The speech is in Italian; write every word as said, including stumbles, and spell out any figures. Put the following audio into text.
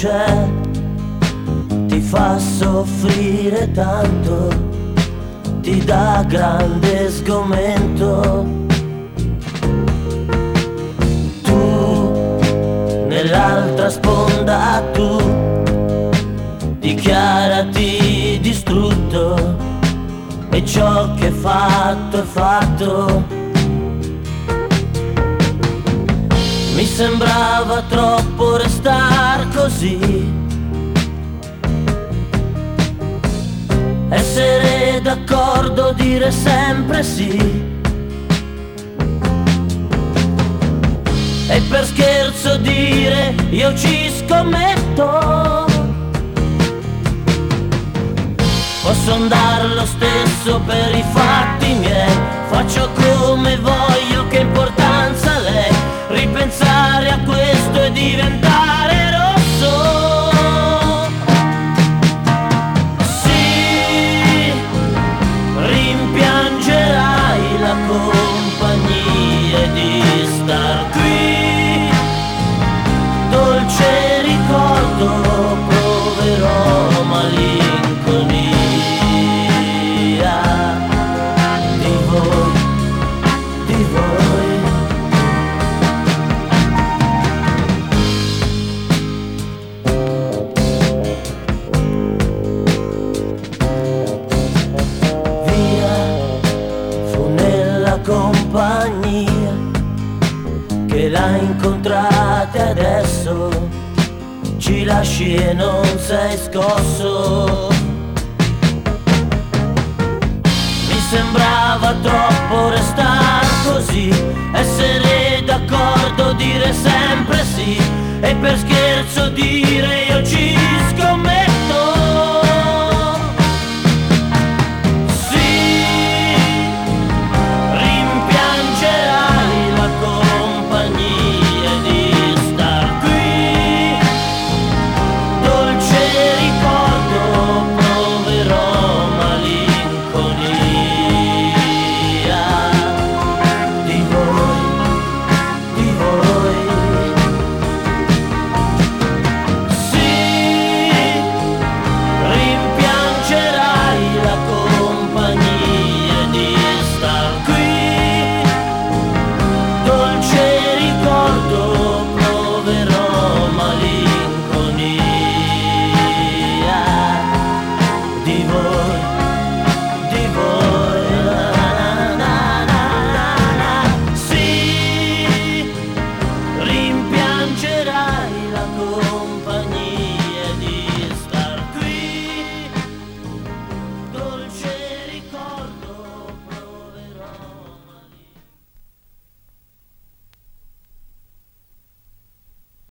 c'è, ti fa soffrire tanto, ti dà grande sgomento. Tu, nell'altra sponda tu, dichiarati distrutto, e ciò che è fatto è fatto. Mi sembrava troppo restar così, essere d'accordo, dire sempre sì, e per scherzo dire io ci scommetto. Posso andare lo stesso per i fatti miei, faccio come voglio, che importanza lei, ripensare a questo e diventare rosso. Sì, rimpiangerai la compagnia di star qui, dolce ricordo, proverò malinconia di voi, di voi. Compagnia che l'ha incontrata adesso, ci lasci e non sei scosso. Mi sembrava troppo restar così, essere d'accordo, dire sempre sì, e per scherzo dire io ci scommetto. Dolce ricordo,